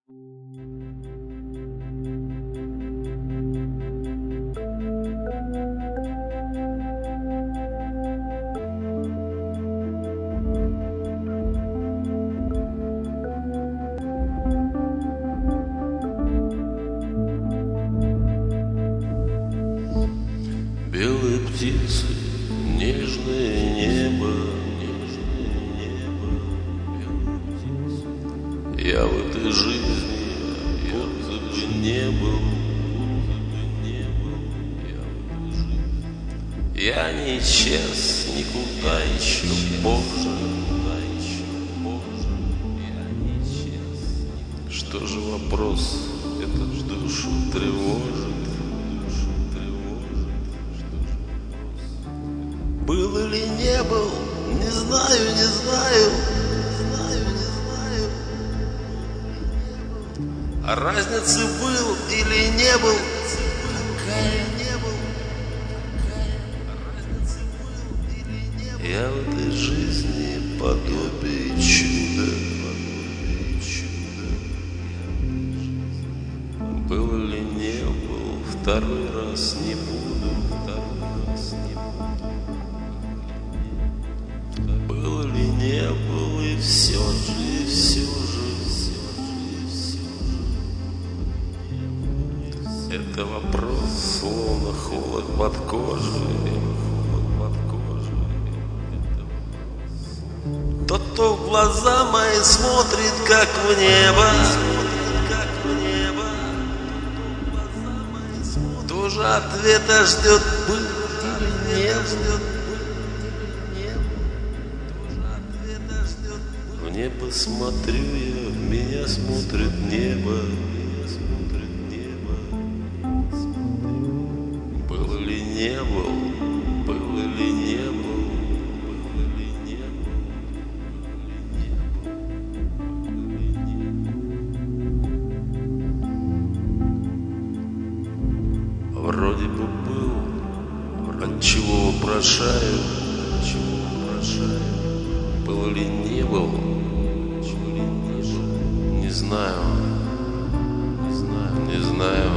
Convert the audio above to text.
Белые птицы, нежное небо, я в этой жизни, будто бы не был, я не исчез никуда еще, Боже. Что же вопрос этот душу тревожит? Был или не был, не знаю, не знаю. А разницы был или не был, какая не был. Я в этой жизни подобие чуда. Был или не был, второй раз не буду, Был или не был, и все же, это вопрос, словно холод под кожей. Тот, кто в глаза мои смотрит, как в небо, тоже ответа ждет, был или не был. В небо смотрю я, в меня смотрит небо. Был или не был, был или не был, Вроде бы был, от чего вопрошаю, был или не был, не знаю,